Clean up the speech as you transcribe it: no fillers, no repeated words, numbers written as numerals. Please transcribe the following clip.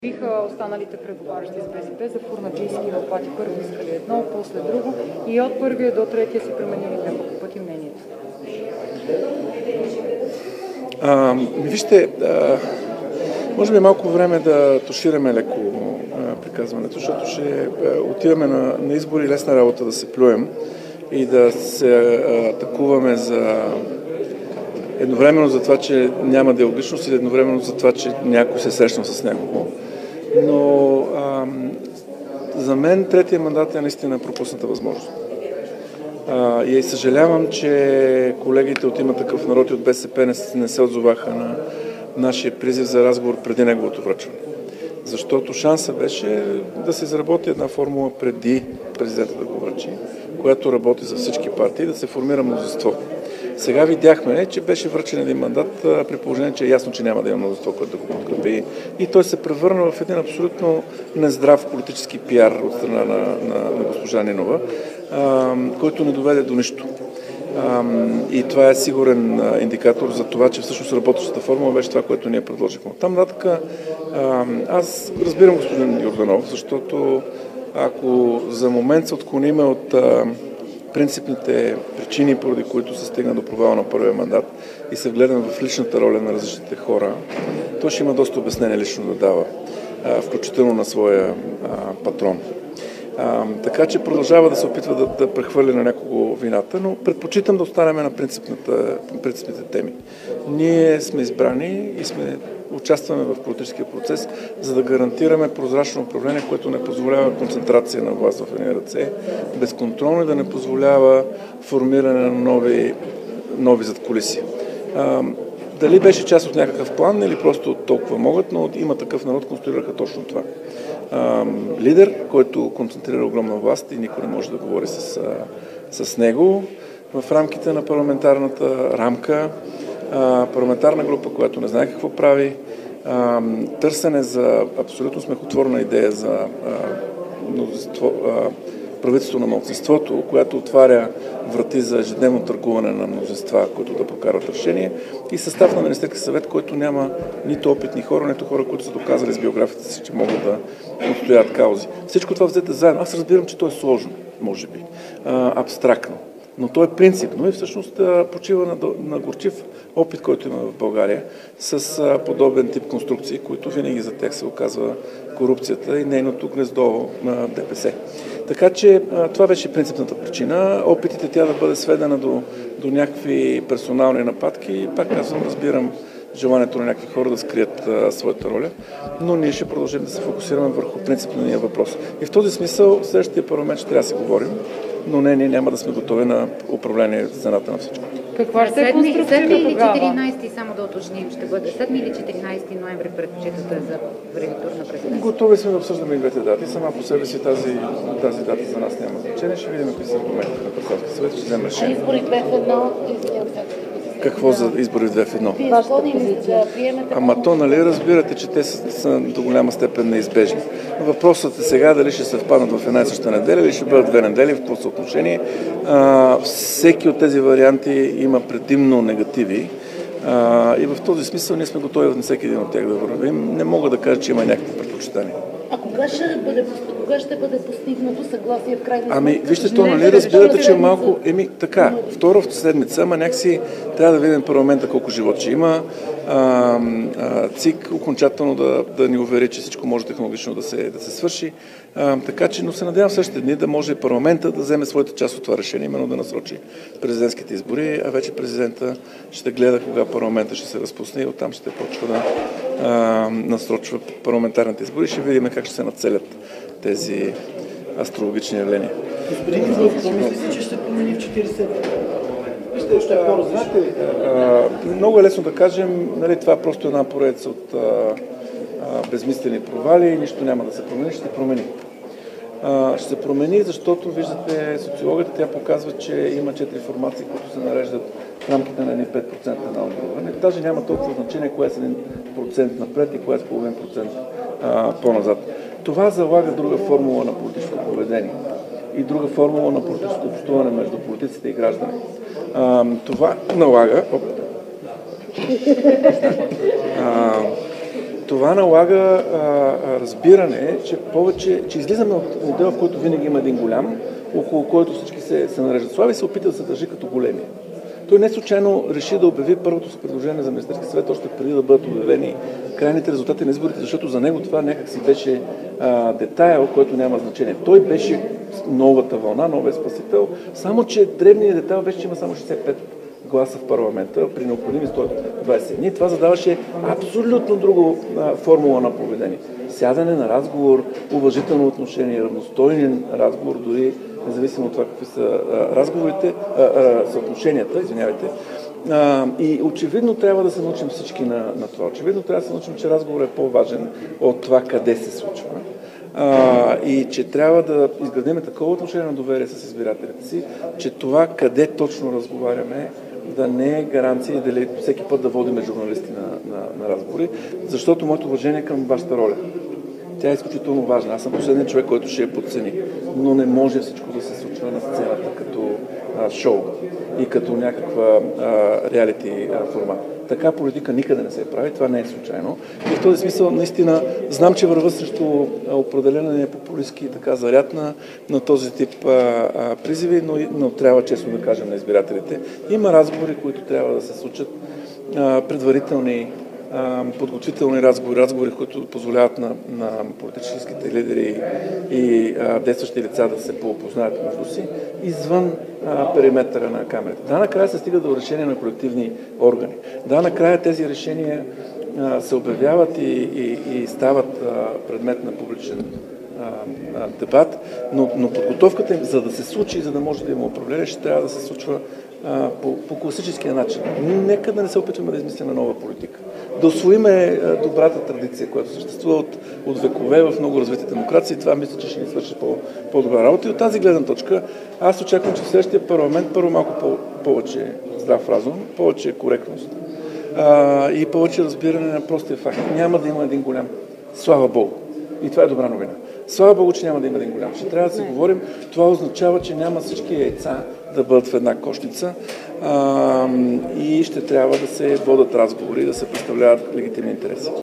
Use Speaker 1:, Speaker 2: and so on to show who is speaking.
Speaker 1: Биха останалите преговарящи с БСП за фурнаджийски лопати. Първо искали едно, после друго и от първия до третия си променили няколко пъти мнението.
Speaker 2: Вижте, може би е малко време да тушираме леко приказването, защото ще отиваме на избори, лесна работа да се плюем и да се атакуваме едновременно за това, че няма диалогичност и едновременно за това, че някой се срещна с него. Но за мен третия мандат е наистина пропусната възможност. И съжалявам, че колегите от Има такъв народ и от БСП не се отзоваха на нашия призив за разговор преди неговото връчване. Защото шанса беше да се изработи една формула преди президента да го връчи, която работи за всички партии, да се формира мнозинство. Сега видяхме, че беше връчен един мандат, при положение, че е ясно, че няма да има мнозинство, което да го подкрепи. И той се превърна в един абсолютно нездрав политически пиар от страна на госпожа Нинова, който не доведе до нищо. И това е сигурен индикатор за това, че всъщност работещата формула беше това, което ние предложихме. Там нататък аз разбирам господин Йорданов, защото ако за момент се отклониме от принципните причини, поради които се стигна до провала на първия мандат и се вгледам в личната роля на различните хора, той ще има доста обяснение лично да дава, включително на своя патрон. Така че продължава да се опитва да прехвърли на някого вината, но предпочитам да останем на принципните теми. Ние сме избрани и участваме в политическия процес, за да гарантираме прозрачно управление, което не позволява концентрация на власт в едни ръце, безконтролно и да не позволява формиране на нови задкулисия. Дали беше част от някакъв план или просто толкова могат, но Има такъв народ конструираха точно това. Лидер, който концентрира огромна власт и никой не може да говори с него в рамките на парламентарната рамка, парламентарна група, която не знае какво прави, търсене за абсолютно смехотворна идея за правителство на малцинството, която отваря врати за ежедневно търгуване на мнозинства, които да прокарат решение, и състав на Министерски съвет, който няма нито опитни хора, нито хора, които са доказали с биографията си, че могат да отстоят каузи. Всичко това взете заедно. Аз разбирам, че то е сложно, може би, абстрактно, но то е принципно и всъщност почива на горчив опит, който има в България с подобен тип конструкции, които винаги за тях се оказва корупцията и нейното гнездо на ДПС. Така че това беше принципната причина. Опитите тя да бъде сведена до някакви персонални нападки, пак казвам, разбирам желанието на някакви хора да скрият своята роля, но ние ще продължим да се фокусираме върху принципния въпрос. И в този смисъл в следващия парламент ще трябва да си говорим, но ние няма да сме готови на управление в цената на всичко.
Speaker 1: Каква ще е конструкцията
Speaker 3: или
Speaker 1: тогава?
Speaker 3: 14, само да уточним, ще бъде 7 или 14 ноември предпочитате за ревитур на президента?
Speaker 2: Готови сме да обсъждаме и двете дати. Сама по себе си тази дата за нас няма значение. Ще видим какви са аргументите на Председателския съвет, ще вземем решение.
Speaker 4: Избори 2 в 1,
Speaker 2: Какво за избори 2 в 1?
Speaker 4: Вие склонни ли да приемете?
Speaker 2: Ама то, нали разбирате, че те са до голяма степен неизбежни. Въпросът е сега дали ще съвпаднат в една и съща неделя или ще бъдат 2 недели, в какво съотношение. Всеки от тези варианти има предимно негативи. И в този смисъл ние сме готови на всеки един от тях да вървим. Не мога да кажа, че има някакви предпочитания.
Speaker 4: А кога ще бъде постигнато съгласие в крайна сметка?
Speaker 2: Вижте, то, нали разбирате, че малко... Така, втора седмица, ама някакси трябва да видим парламента колко живот ще има. ЦИК окончателно да ни увери, че всичко може технологично да се свърши. Така че, но се надявам в същите дни да може парламента да вземе своята част от това решение, именно да насрочи президентските избори, а вече президента ще гледа кога парламента ще се разпусне и оттам ще почва да насрочва парламентарните избори. Ще видим как ще се нацелят тези астрологични явления.
Speaker 5: Господин Иванов, мислите, че ще промени в 40?
Speaker 2: Знаете, много е лесно да кажем, нали, това е просто една поредица от безмислени провали, нищо няма да се промени, ще се промени. Ще се промени, защото, виждате, социологията, тя показва, че има 4 формации, които се нареждат в рамките на 5% на отборване. Даже няма толкова значение кое е с 1% напред и кое е с половин процент по-назад. Това залага друга формула на политическо поведение и друга формула на политическо общуване между политиците и граждани. Това налага това налага разбиране, че излизаме от модела, в който винаги има един голям, около който всички се нареждат слави и се опита да се държи като големия. Той не случайно реши да обяви първото си предложение за Министерски съвет още преди да бъдат обявени крайните резултати на изборите, защото за него това някак си беше детайл, който няма значение. Той беше новата вълна, новия спасител, само че дребният детайл беше, че има само 65 гласа в парламента при необходими 120 дни. Това задаваше абсолютно друга формула на поведение. Сядане на разговор, уважително отношение, равностойен разговор, дори независимо от това какви са съотношенията, извинявайте. И очевидно трябва да се научим всички на това. Очевидно трябва да се научим, че разговорът е по-важен от това къде се случва. И че трябва да изградим такова отношение на доверие с избирателите си, че това къде точно разговаряме да не е гаранция и дали всеки път да водим журналисти на разговори, защото моето уважение към вашата роля. Тя е изключително важна. Аз съм последният човек, който ще я подцени. Но не може всичко да се случва на сцената като шоу и като някаква реалити формат. Така политика никъде не се прави, това не е случайно. И в този смисъл наистина знам, че върва срещу определен популистки така заряд на този тип призиви, но трябва честно да кажем на избирателите. Има разговори, които трябва да се случат, предварителни подготвителни разговори, които позволяват на политическите лидери и действащи лица да се поопознаят между си, извън периметъра на камерите. Да, накрая се стига до решение на колективни органи. Да, накрая тези решения се обявяват и стават предмет на публичен дебат, но подготовката им, за да се случи, за да може да има управление, ще трябва да се случва по класическия начин. Нека да не се опитваме да измислим нова политика. Да усвоиме добрата традиция, която съществува от векове в много развити демокрации. Това мисля, че ще ни свърши по-добра работа. И от тази гледна точка аз очаквам, че в следващия парламент първо малко повече здрав разум, повече коректност и повече разбиране на простия факт. Няма да има един голям. Слава Богу. И това е добра новина. Слава Богу, че няма да има един голям. Ще трябва да си говорим. Това означава, че няма всички яйца да бъдат в една кошница и ще трябва да се водят разговори, да се представляват легитимни интереси.